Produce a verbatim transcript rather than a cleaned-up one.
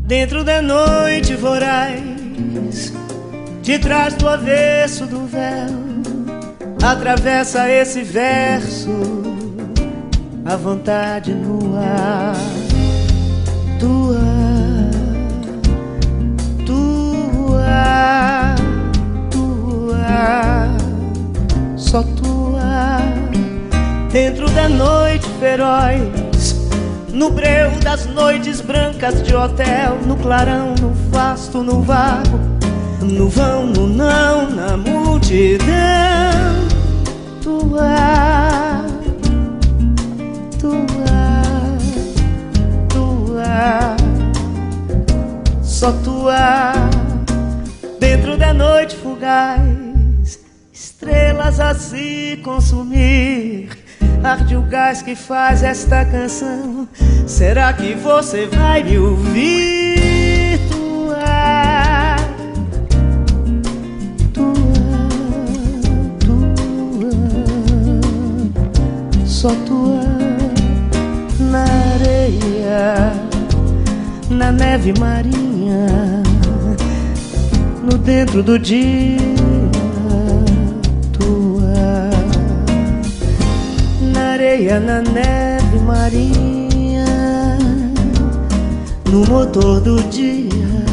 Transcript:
Dentro da noite voraz, de trás do avesso do véu, atravessa esse verso, a vontade no ar. Tua, tua, tua, só tua. Dentro da noite feroz, no breu das noites brancas de hotel, no clarão, no vasto, no vago, no vão, no não, na multidão. Tua, tua, tua, só tua. Dentro da noite fugaz, estrelas a se consumir, arde o gás que faz esta canção. Será que você vai me ouvir? Tua, tua, tua, só tua. Na areia, na neve marinha, no dentro do dia. Na areia, na neve marinha, no motor do dia.